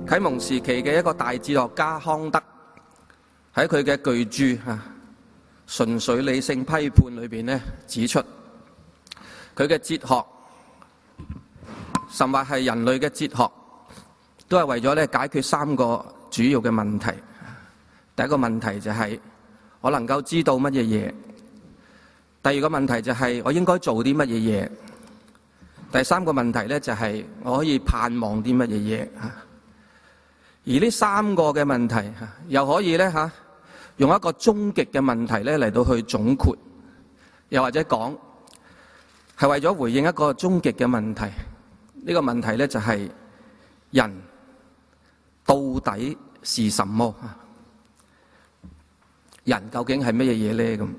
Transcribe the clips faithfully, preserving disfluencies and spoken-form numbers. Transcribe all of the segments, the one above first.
啟蒙時期嘅一個大哲學家康德喺佢嘅巨著啊《純粹理性批判》裏邊咧指出，佢嘅哲學甚或係人類嘅哲學，都係為咗咧解決三個主要嘅問題。第一個問題就係我能夠知道乜嘢嘢；第二個問題就係我應該做啲乜嘢嘢；第三個問題咧就係我可以盼望啲乜嘢嘢。而呢三個嘅問題，又可以咧吓用一個終極嘅問題咧嚟到去總括，又或者講係為咗回應一個終極嘅問題。呢個問題咧就係人到底是什麼？人究竟係乜嘢嘢咧？咁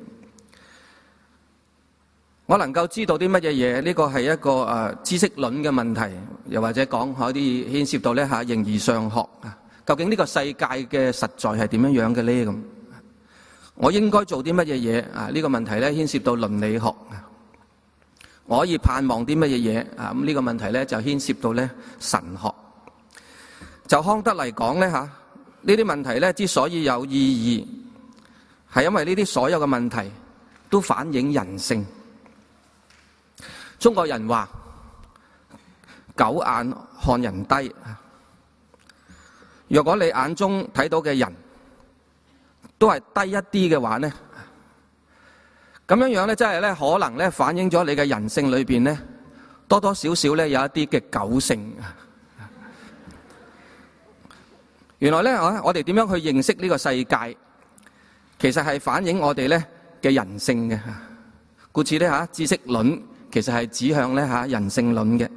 我能夠知道啲乜嘢嘢？呢個係一個誒知識論嘅問題，又或者講可以牽涉到咧吓形而上學啊。究竟呢個世界嘅實在係點樣樣嘅咧？咁我應該做啲乜嘢嘢啊？呢個問題咧牽涉到倫理學啊。我可以盼望啲乜嘢嘢啊？咁呢個問題咧就牽涉到咧神學。就康德嚟講咧吓，呢啲問題咧之所以有意義，係因為呢啲所有嘅問題都反映人性。中國人話狗眼看人低，若果你眼中睇到嘅人都係低一啲嘅話咧，咁樣樣咧，真係咧可能咧反映咗你嘅人性裏邊咧多多少少咧有一啲嘅狗性。原來咧我哋點樣去認識呢個世界，其實係反映我哋咧嘅人性嘅。故此咧吓知識論其實係指向咧吓人性論嘅。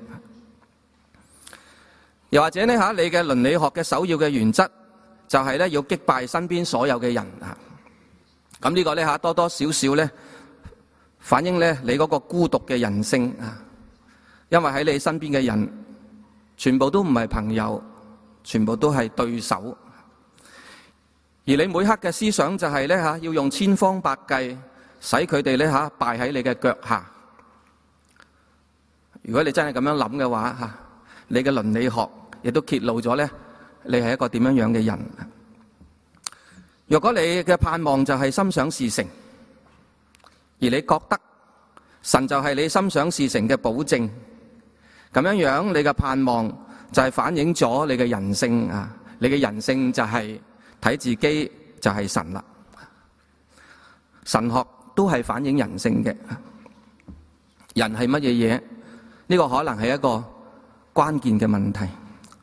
又或者咧吓你嘅倫理學嘅首要嘅原則就係咧要擊敗身邊所有嘅人啊。咁呢個咧吓多多少少咧反映咧你嗰個孤獨嘅人性啊。因為喺你身邊嘅人全部都唔係朋友，全部都係對手。而你每刻嘅思想就係咧吓要用千方百計使佢哋咧吓敗喺你嘅腳下。如果你真係咁樣諗嘅話吓，你嘅倫理學亦都揭露咗咧，你係一個點樣樣嘅人。若果你嘅盼望就係心想事成，而你覺得神就係你心想事成嘅保證，咁樣樣你嘅盼望就係反映咗你嘅人性啊！你嘅人性就係睇自己就係神啦。神學都係反映人性嘅。人係乜嘢嘢？呢個可能係一個關鍵嘅問題。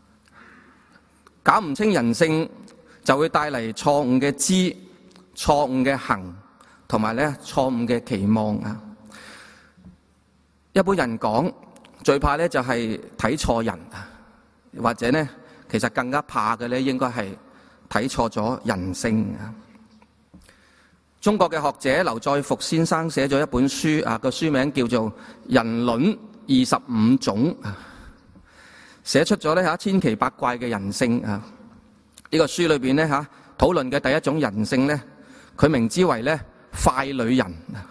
搞唔清人性，就會帶嚟錯誤嘅知、錯誤嘅行，同埋咧錯誤嘅期望啊！一般人講最怕咧就係睇錯人，或者咧其實更加怕嘅咧應該係睇錯咗人性啊！中國嘅學者劉再復先生寫咗一本書啊，個書名叫做《人倫二十五種》，寫出咗咧吓千奇百怪嘅人性啊！呢個書裏邊咧吓討論嘅第一種人性咧，佢名之為咧傀儡人。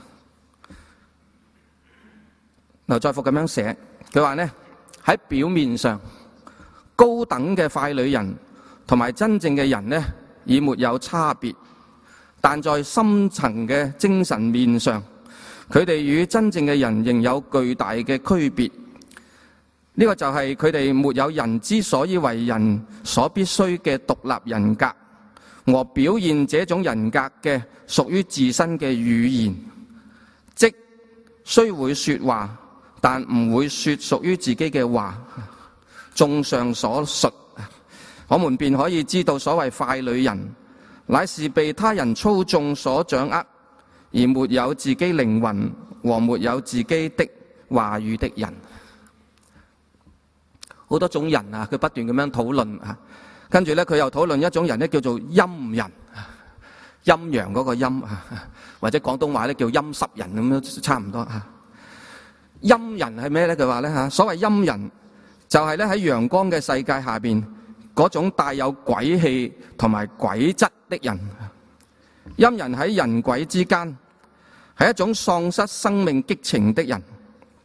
劉再復咁樣寫，佢話咧喺表面上高等嘅傀儡人同埋真正嘅人咧已沒有差別，但在深層嘅精神面上，佢哋與真正嘅人仍有巨大嘅區別。呢個就係佢哋沒有人之所以為人所必須嘅獨立人格，和表現這種人格嘅屬於自身嘅語言，即雖會說話，但唔會說屬於自己嘅話。綜上所述，我們便可以知道所謂傀儡人，乃是被他人操縱所掌握，而沒有自己靈魂和沒有自己的話語的人。好多種人啊，佢不斷咁樣討論啊，跟住咧佢又討論一種人咧叫做陰人，陰陽嗰個陰啊，或者廣東話咧叫陰濕人咁樣差唔多啊。陰人係咩咧？佢話咧吓，所謂陰人就係咧喺陽光嘅世界下邊嗰種帶有鬼氣同埋鬼質的人。陰人喺人鬼之間，係一種喪失生命激情的人，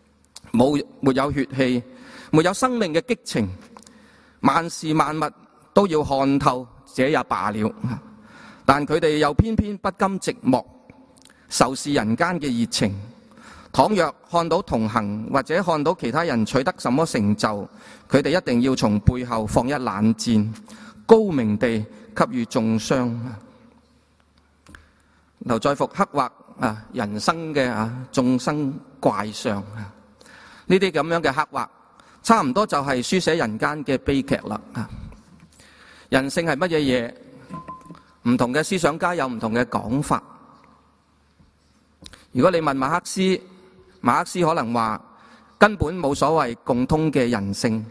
冇沒有血氣，沒有生命嘅激情，萬事萬物都要看透，這也罷了。但佢哋又偏偏不甘寂寞，仇視人間嘅熱情。倘若看到同行或者看到其他人取得什麼成就，佢哋一定要從背後放一冷箭，高明地給予中傷。劉在復刻畫啊人生嘅啊眾生怪相啊，呢啲咁樣嘅刻畫，差唔多就係書寫人間嘅悲劇啦。人性係乜嘢嘢？唔同嘅思想家有唔同嘅講法。如果你問馬克思，馬克思可能話根本冇所謂共通嘅人性，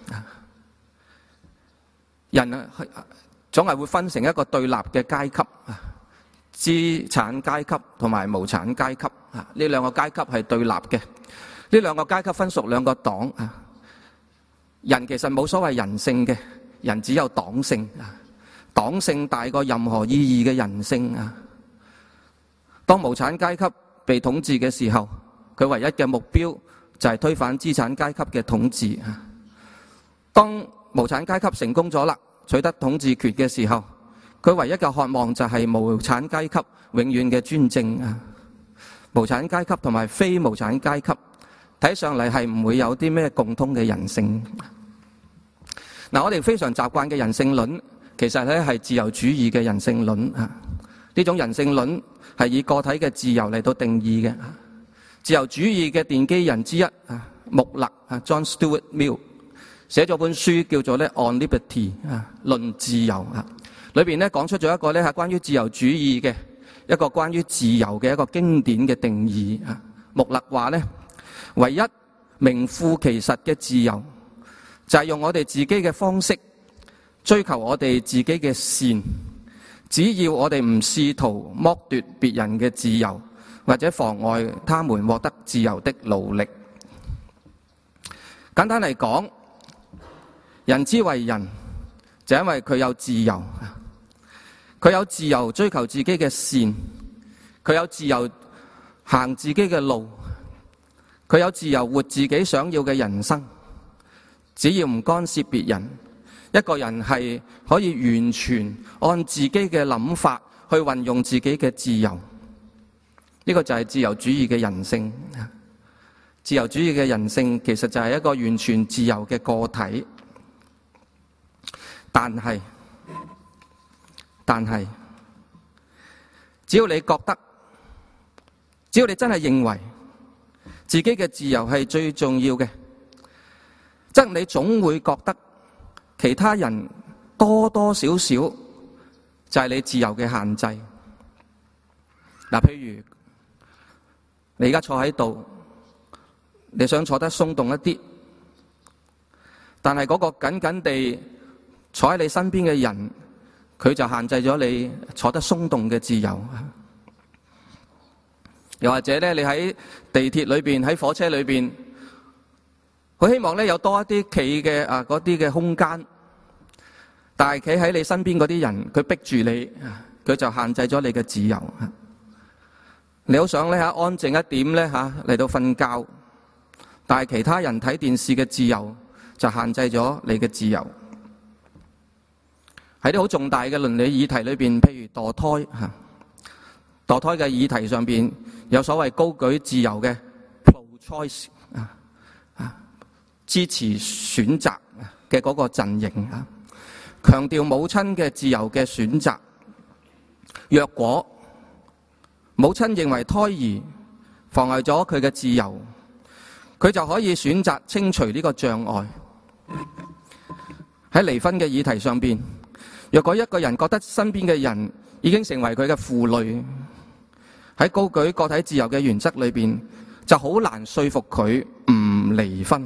人啊總係會分成一個對立嘅階級，資產階級同埋無產階級，呢兩個階級係對立嘅。呢兩個階級分屬兩個黨。人其實冇所謂人性嘅，人只有黨性。黨性大過任何意義嘅人性啊！當無產階級被統治嘅時候，佢唯一嘅目標就係推翻資產階級嘅統治啊！當無產階級成功咗啦，取得統治權嘅時候，佢唯一嘅渴望就係無產階級永遠嘅專政啊！無產階級同埋非無產階級睇上嚟係唔會有啲咩共通嘅人性。嗱，我哋非常習慣嘅人性論，其實咧係自由主義嘅人性論啊！呢種人性論係以個體嘅自由嚟到定義嘅。自由主義嘅奠基人之一啊，穆勒啊 ，John Stuart Mill 寫咗本書叫做咧《On Liberty》啊，論自由啊，裏邊咧講出咗一個咧係關於自由主義嘅一個關於自由嘅一個經典嘅定義啊。穆勒話咧，唯一名副其實嘅自由就係用我哋自己嘅方式追求我哋自己嘅善，只要我哋唔試圖剝奪別人嘅自由，或者妨礙他們獲得自由的努力。簡單嚟講，人之為人，就因為佢有自由，佢有自由追求自己嘅善，佢有自由行自己嘅路，佢有自由活自己想要嘅人生。只要唔干涉別人，一個人係可以完全按自己嘅諗法去運用自己嘅自由。呢個就係自由主義嘅人性。自由主義嘅人性其實就係一個完全自由嘅個體。但係，但係，只要你覺得，只要你真係認為自己嘅自由係最重要嘅，則你總會覺得其他人多多少少就係你自由嘅限制。嗱，譬如你而家坐喺度，你想坐得鬆動一啲，但係嗰個緊緊地坐喺你身邊嘅人，佢就限制咗你坐得鬆動嘅自由。又或者咧，你喺地鐵裏邊，喺火車裏邊，佢希望咧有多一啲企嘅啊嗰啲嘅空間，但係企喺你身邊嗰啲人，佢逼住你，佢就限制咗你嘅自由。你好想咧吓安靜一點咧吓嚟到瞓覺，但係其他人睇電視嘅自由就限制咗你嘅自由。喺啲好重大嘅倫理議題裏邊，譬如墮胎吓，墮胎嘅議題上邊有所謂高舉自由嘅 pro-choice 啊啊，支持選擇嘅嗰個陣營啊，強調母親嘅自由嘅選擇。若果母親認為胎兒妨礙咗佢嘅自由，佢就可以選擇清除呢個障礙。喺離婚嘅議題上邊，若果一個人覺得身邊嘅人已經成為佢嘅負累，喺高舉個體自由嘅原則裏邊，就好難說服佢唔離婚。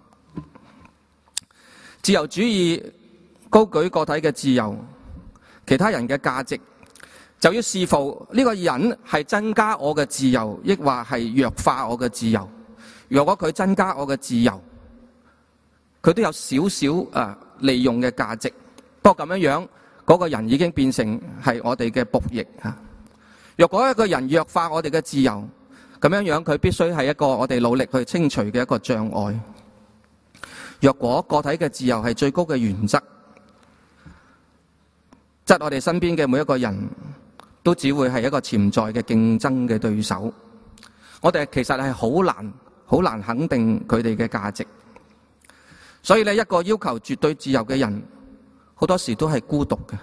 自由主義高舉個體嘅自由，其他人嘅價值，就要視乎呢個人係增加我嘅自由，抑或係弱化我嘅自由。如果佢增加我嘅自由，佢都有少少誒利用嘅價值。不過咁樣樣，嗰個人已經變成係我哋嘅僕役啊！若果一個人弱化我哋嘅自由，咁樣樣佢必須係一個我哋努力去清除嘅一個障礙。若果個體嘅自由係最高嘅原則， 則我哋身邊嘅每一個人都只會係一個潛在嘅競爭嘅對手。我哋其實係好難好難肯定佢哋嘅價值。所以咧，一個要求絕對自由嘅人，好多時都係孤獨嘅。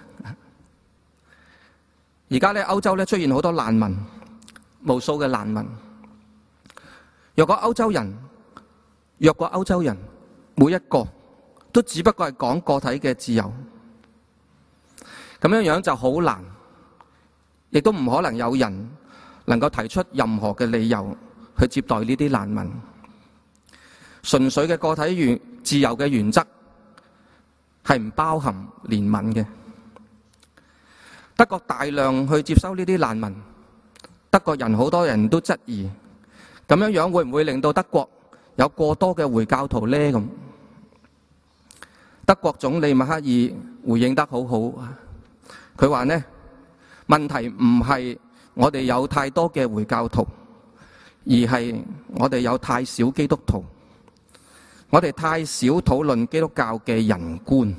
而家咧，歐洲咧出現好多難民，無數嘅難民。若果歐洲人，若果歐洲人每一個都只不過係講個體嘅自由，咁樣樣就好難，亦都唔可能有人能夠提出任何嘅理由去接待呢啲難民。純粹嘅個體原自由嘅原則係唔包含憐憫嘅。德國大量去接收呢啲難民，德國人好多人都質疑，咁樣樣會唔會令到德國有過多嘅回教徒呢？咁德國總理默克爾回應得好好，佢話呢，問題唔係我哋有太多嘅回教徒，而係我哋有太少基督徒，我哋太少討論基督教嘅人觀。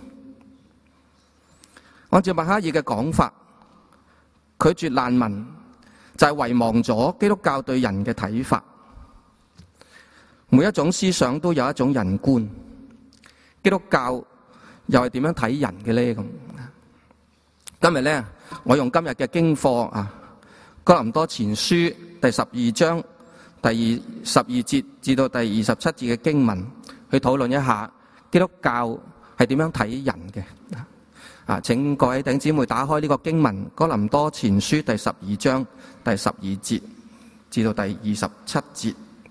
按照默克爾嘅講法，拒絕難民就係遺忘咗基督教對人嘅睇法。每一種思想都有一種人觀，基督教又係點樣睇人嘅呢？咁今日呢，我用今日嘅經課啊，哥林多前書第十二章第二十二節至到第二十七節嘅經文，去討論一下基督教係點樣睇人嘅。啊，請各位弟兄姊妹打開呢個經文，哥林多前書第十二章第十二節至到第二十七節。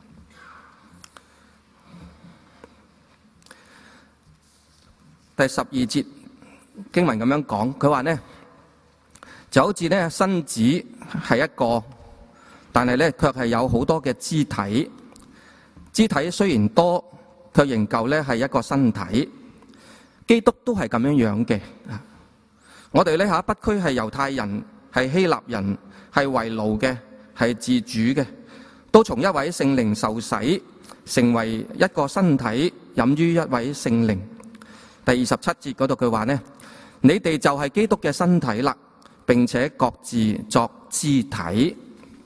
第十二節經文咁樣講，佢話呢就好似呢身子係一個，但係呢卻係有好多嘅肢體。肢體雖然多，卻仍舊呢係一個身體。基督都係咁樣樣嘅。我哋呢吓，不拘係猶太人，係希臘人，係為奴嘅，係自主嘅，都從一位聖靈受洗，成為一個身體，飲於一位聖靈。第二十七節嗰度佢話呢，你哋就係基督嘅身體啦，並且各自作肢體。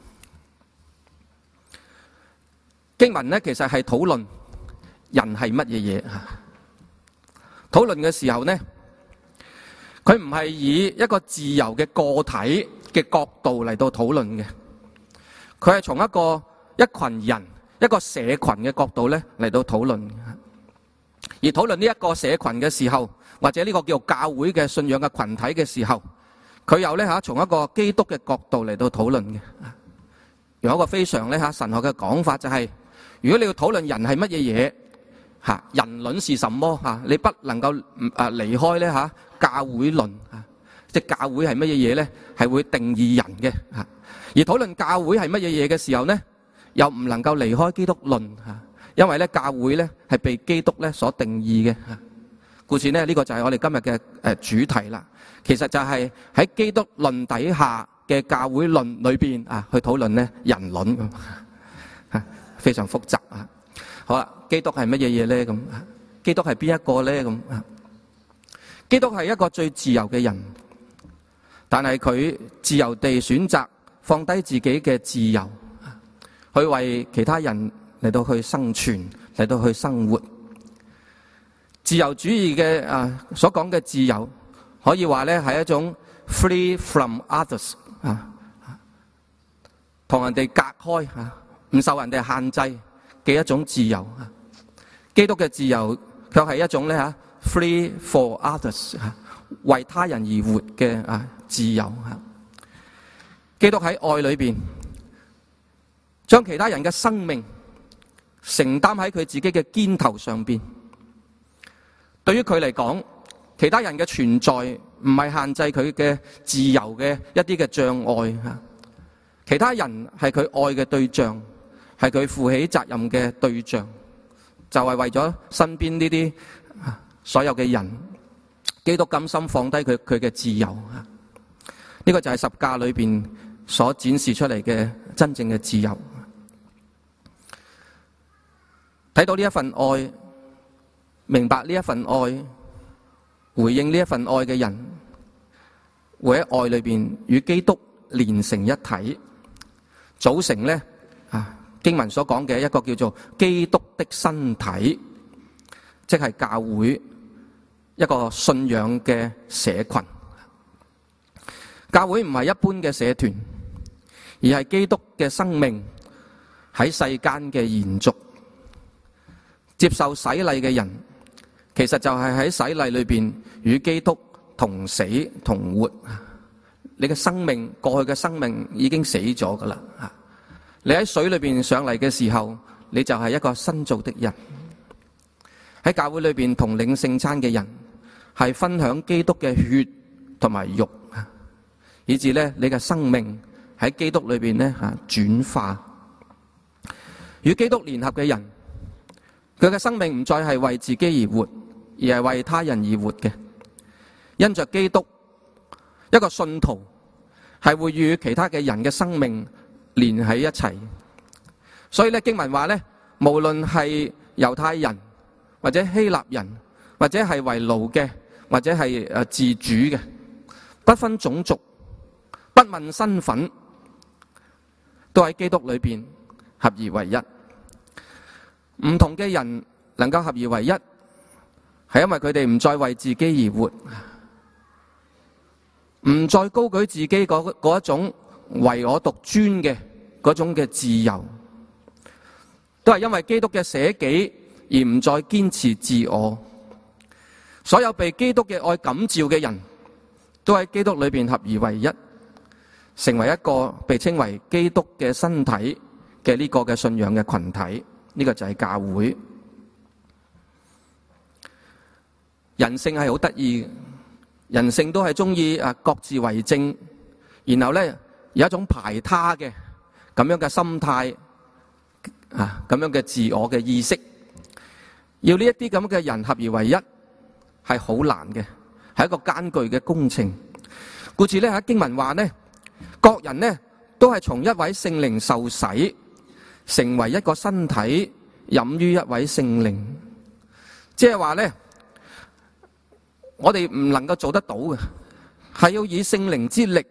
經文呢其實係討論人係乜嘢嘢。討論嘅時候呢，佢唔係以一個自由嘅個體嘅角度嚟到討論嘅，佢係從一個一群人、一個社群嘅角度咧嚟到討論。而討論呢一個社群嘅時候，或者呢個叫做教會嘅信仰嘅群體嘅時候，佢又咧吓從一個基督嘅角度嚟到討論嘅。有一個非常咧吓神學嘅講法就係、是，如果你要討論人係乜嘢嘢。吓，人論是什麼？吓，你不能夠誒離開咧吓教會論啊，即係教會係乜嘢嘢咧？係會定義人嘅吓。而討論教會係乜嘢嘢嘅時候咧，又唔能夠離開基督論吓，因為咧教會咧係被基督咧所定義嘅吓。故此呢，呢個就係我哋今日嘅誒主題啦。其實就係喺基督論底下嘅教會論裏邊啊，去討論咧人論咁吓，非常複雜啊。好啦，基督係乜嘢嘢咧？咁基督係邊一個咧？咁基督係一個最自由嘅人，但係佢自由地選擇放低自己嘅自由，去為其他人嚟到去生存，嚟到去生活。自由主義嘅啊所講嘅自由，可以話咧係一種 free from others 啊，同人哋隔開啊，唔受人哋限制嘅一種自由。基督嘅自由卻係一種咧吓 free for others 吓，為他人而活嘅啊自由吓。基督喺愛裏邊，將其他人嘅生命承擔喺佢自己嘅肩頭上邊。對於佢嚟講，其他人嘅存在唔係限制佢嘅自由嘅一啲嘅障礙吓，其他人係佢愛嘅對象，係佢負起責任嘅對象，就係為咗身邊呢啲所有嘅人，基督甘心放低佢佢嘅自由。呢個就係十架裏邊所展示出嚟嘅真正嘅自由。睇到呢一份愛，明白呢一份愛，回應呢一份愛嘅人， 會喺愛裏邊與基督連成一體，組成咧啊經文所講嘅一個叫做基督的身體，即係教會一個信仰嘅社群。教會唔係一般嘅社團，而係基督嘅生命喺世間嘅延續。接受洗禮嘅人，其實就係喺洗禮裏邊與基督同死同活。你嘅生命，過去嘅生命已經死咗噶啦。你喺水裏邊上嚟嘅時候，你就係一個新造的人。喺教會裏邊同領聖餐嘅人，係分享基督嘅血同埋肉，以致咧你嘅生命喺基督裏邊咧吓轉化。與基督聯合嘅人，佢嘅生命唔再係為自己而活，而係為他人而活嘅。因着基督，一個信徒係會與其他嘅人嘅生命連喺一齊。所以咧經文話咧，無論係猶太人或者希臘人，或者係為奴嘅，或者係誒自主嘅，不分種族，不問身份，都喺基督裏邊合而為一。唔同嘅人能夠合而為一，係因為佢哋唔再為自己而活，唔再高舉自己嗰嗰一種唯我獨尊嘅嗰種嘅自由，都係因為基督嘅捨己而唔再堅持自我。所有被基督嘅愛感召嘅人，都喺基督裏邊合而為一，成為一個被稱為基督嘅身體嘅呢個嘅信仰嘅群體。呢個就係教會。人性係好得意嘅，人性都係中意啊各自為政，然後咧有一種排他嘅咁樣嘅心態啊，咁樣嘅自我嘅意識。要呢一啲咁嘅人合而為一係好難嘅，係一個艱巨嘅工程。故此咧喺經文話呢，各人呢都係從一位聖靈受洗，成為一個身體，飲於一位聖靈。即係話咧，我哋唔能夠做得到嘅，係要以聖靈之力。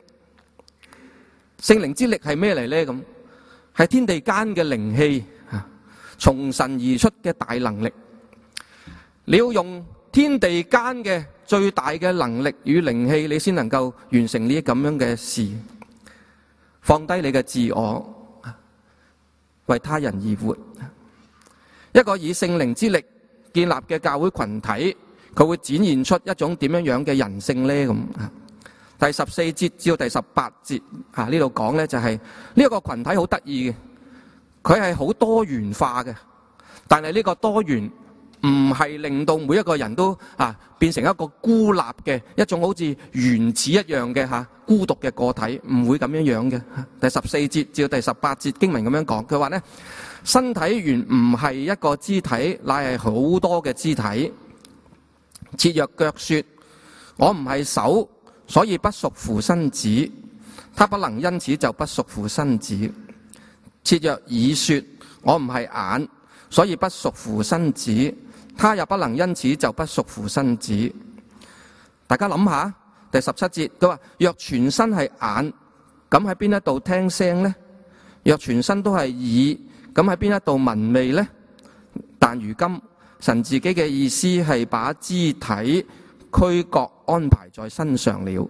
聖靈之力係咩嚟咧？咁係天地間嘅靈氣，從神而出嘅大能力。你要用天地間嘅最大嘅能力與靈氣，你先能夠完成呢啲咁樣嘅事。放低你嘅自我，為他人而活。一個以聖靈之力建立嘅教會群體，佢會展現出一種點樣樣嘅人性呢？咁第十四節至到第十八節啊，呢度講呢就係呢一個群體好得意嘅，佢係好多元化嘅，但係呢個多元唔係令到每一個人都啊變成一個孤立嘅一種好似原始一樣嘅吓、啊、孤獨嘅個體，唔會咁樣樣嘅。第十四節至到第十八節經文咁樣講，佢話呢，身體原唔係一個肢體，乃係好多嘅肢體。切若腳說，我唔係手，所以不屬乎身子，他不能因此就不屬乎身子。切若耳說，我唔係眼，所以不屬乎身子，他也不能因此就不屬乎身子。大家諗下，第十七節佢話：若全身係眼，咁喺邊一度聽聲呢？若全身都係耳，咁喺邊一度聞味呢？但如今神自己嘅意思係把肢體區隔安排在身上了。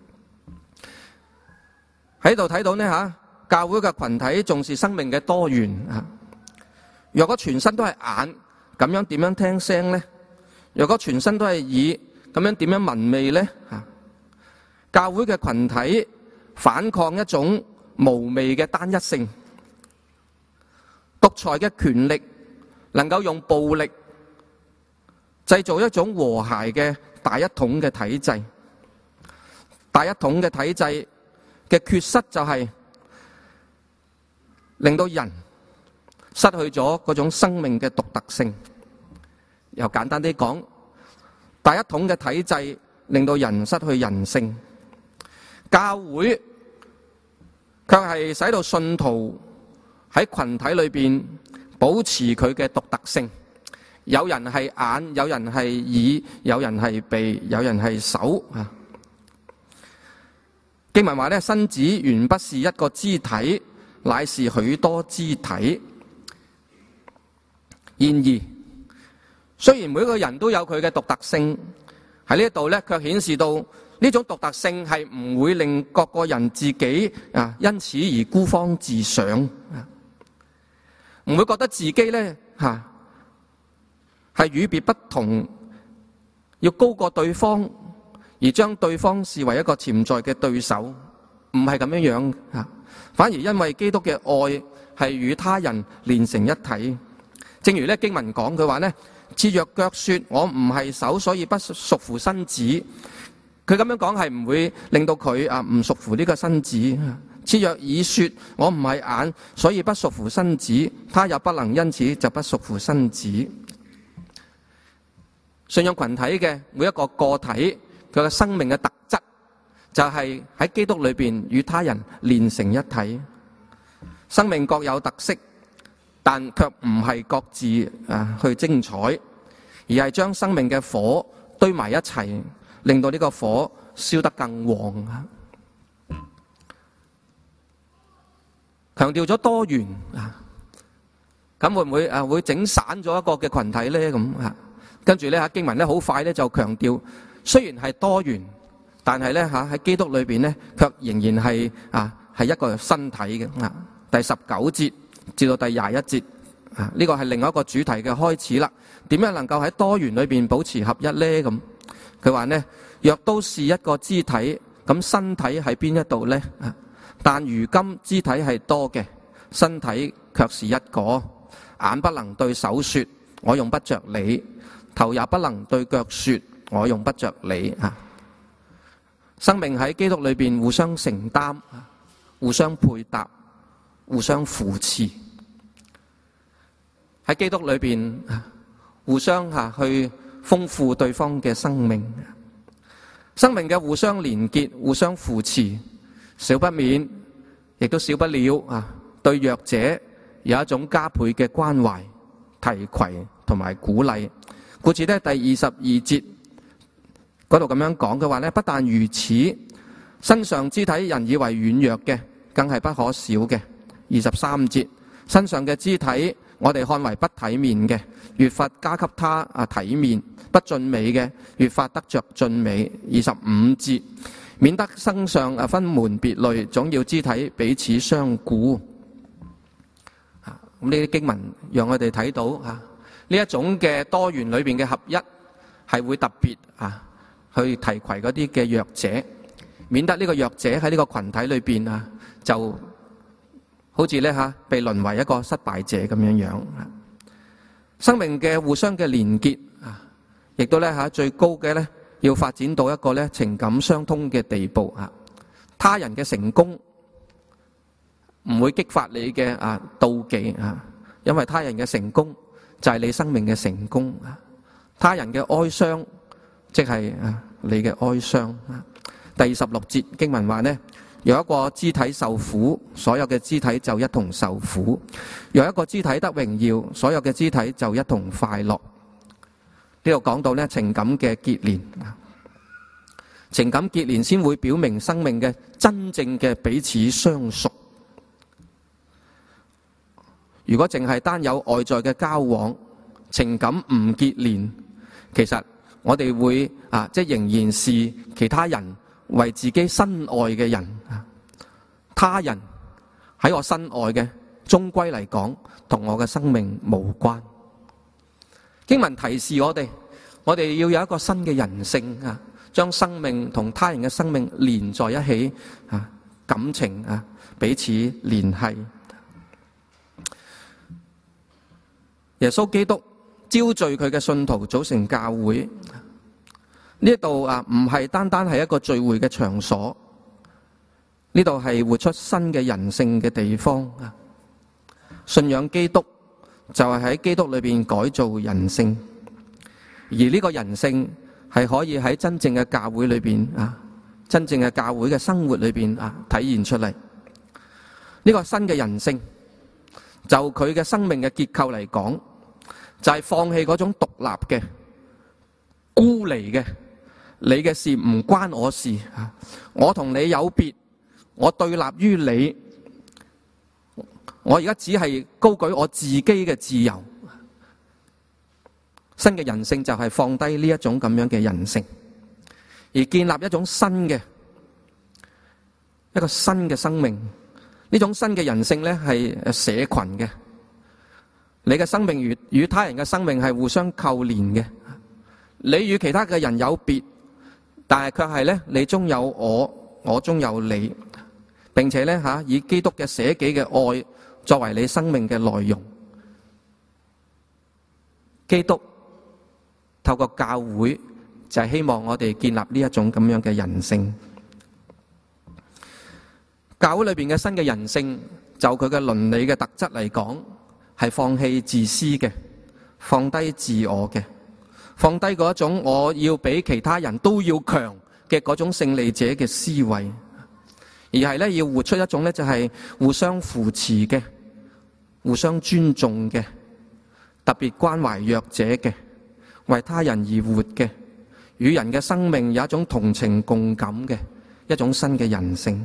喺度睇到呢吓，教會嘅群體重視生命嘅多元啊。若果全身都係眼，咁樣點樣聽聲呢？若果全身都係耳，咁樣點樣聞味呢？吓，教會嘅群體反抗一種無味嘅單一性，獨裁嘅權力能夠用暴力製造一種和諧嘅大一統嘅體制。大一統嘅體制嘅缺失就係令到人失去咗嗰種生命嘅獨特性。又簡單啲講，大一統嘅體制令到人失去人性。教會卻係使到信徒喺群體裏邊保持佢嘅獨特性。有人係眼，有人係耳，有人係鼻，有人係手啊。 經文話咧，身子原不是一個肢體，乃是許多肢體。然而，雖然每個人都有佢嘅獨特性，喺呢一度咧，卻顯示到呢種獨特性係唔會令各個人自己啊因此而孤芳自賞，唔會覺得自己咧吓係與別不同，要高過對方，而將對方視為一個潛在嘅對手，唔係咁樣樣吓，反而因為基督嘅愛係與他人連成一體。正如咧經文講，佢話咧，似若腳說我唔係手，所以不屬乎身子。佢咁樣講係唔會令到佢啊唔屬乎呢個身子。似若耳說我唔係眼，所以不屬乎身子，他也不能因此就不屬乎身子。信仰群體嘅每一個個體，佢嘅生命嘅特質就係喺基督裏邊與他人連成一體。生命各有特色，但卻唔係各自啊去精彩，而係將生命嘅火堆埋一齊，令到呢個火燒得更旺。強調咗多元啊，咁會唔會啊會整散咗一個嘅群體咧？咁啊，跟住咧吓經文咧好快咧就強調，雖然係多元，但係咧吓喺基督裏邊咧，卻仍然係啊係一個身體嘅啊。第十九節至到第廿一節啊，呢個係另外一個主題嘅開始啦。點樣能夠喺多元裏邊保持合一咧？咁佢話呢，若都是一個肢體，咁身體喺邊一度呢？啊，但如今肢體係多嘅，身體卻是一個。眼不能對手說我用不着你，頭也不能對腳說我用不着你啊。生命喺基督裏邊互相承擔，互相配搭，互相扶持。喺基督裏邊互相吓去豐富對方嘅生命。生命嘅互相連結、互相扶持，少不免亦都少不了啊對弱者有一種加倍嘅關懷、提攜同埋鼓勵。故此咧，第二十二節嗰度咁樣講嘅話咧，不但如此，身上肢體人以為軟弱嘅，更係不可少嘅。二十三節，身上嘅肢體我哋看為不體面嘅，越發加給他啊體面；不俊美嘅，越發得着俊美。二十五節，免得身上啊分門別類，總要肢體彼此相顧。咁呢啲經文讓我哋睇到啊，呢一種嘅多元裏邊嘅合一係會特別啊去提攜嗰啲嘅弱者，免得呢個弱者喺呢個群體裏邊啊就好似咧吓被淪為一個失敗者咁樣樣。生命嘅互相嘅連結啊，亦都咧吓最高嘅咧要發展到一個咧情感相通嘅地步啊。他人嘅成功唔會激發你嘅啊妒忌啊，因為他人嘅成功就係你生命嘅成功啊。他人嘅哀傷即係啊你嘅哀傷啊。第二十六節經文話呢，若一個肢體受苦，所有嘅肢體就一同受苦；若一個肢體得榮耀，所有嘅肢體就一同快樂。呢度講到呢情感嘅結連，情感結連先會表明生命嘅真正嘅彼此相屬。如果淨係單有外在嘅交往，情感唔結連，其實我哋會啊，即係仍然視其他人為自己身外嘅人。他人喺我身外嘅，終歸嚟講，同我嘅生命無關。經文提示我哋，我哋要有一個新嘅人性啊，將生命同他人嘅生命連在一起啊，感情啊彼此聯繫。耶穌基督招聚佢嘅信徒組成教會，呢度啊唔係單單係一個聚會嘅場所，呢度係活出新嘅人性嘅地方啊！信仰基督就係喺基督裏邊改造人性，而呢個人性係可以喺真正嘅教會裏邊啊，真正嘅教會嘅生活裏邊啊體現出嚟。呢個新嘅人性，就佢嘅生命嘅結構嚟講，就係放棄嗰種獨立嘅、孤離嘅，你嘅事唔關我事，我同你有別， 我對立於你，我而家只係高舉我自己嘅自由。新嘅人性就係放低呢一種咁樣嘅人性，而建立一種新嘅一個新嘅生命。呢種新嘅人性咧係社群嘅，你嘅生命與與他人嘅生命係互相扣連嘅。你與其他嘅人有別，但係卻係咧你中有我，我中有你，並且咧吓以基督嘅捨己嘅愛作為你生命嘅內容。基督透過教會就係希望我哋建立呢一種咁樣嘅人性。教會裏邊嘅新嘅人性，就佢嘅倫理嘅特質嚟講，係放棄自私嘅，放低自我嘅，放低嗰一種我要比其他人都要強嘅嗰種勝利者嘅思維，而係咧要活出一種咧就係互相扶持嘅、互相尊重嘅、特別關懷弱者嘅、為他人而活嘅、與人嘅生命有一種同情共感嘅一種新嘅人性。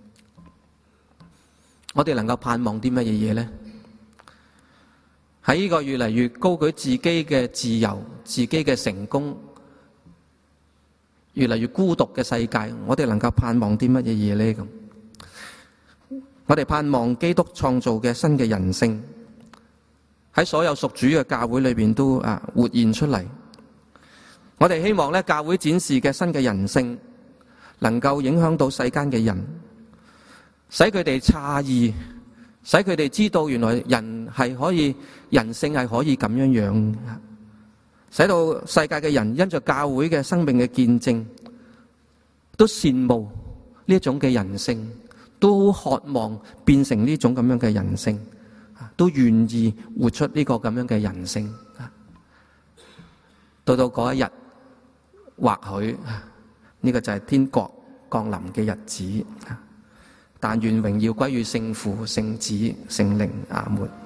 我哋能夠盼望啲乜嘢嘢呢？喺呢個越嚟越高舉自己嘅自由、自己嘅成功、越嚟越孤獨嘅世界，我哋能夠盼望啲乜嘢嘢呢？咁，我哋盼望基督創造嘅新嘅人性喺所有屬主嘅教會裏邊都啊活現出嚟。我哋希望咧，教會展示嘅新嘅人性，能夠影響到世間嘅人，使佢哋詫異，使佢哋知道原來人係可以，人性係可以咁樣樣，使到世界嘅人因着教會嘅生命嘅見證，都羨慕呢一種嘅人性，都渴望變成呢種咁樣嘅人性，都願意活出呢個咁樣嘅人性。到到嗰一日，或許呢個就係天國降臨嘅日子。但願榮耀歸於聖父、聖子、聖靈。阿門。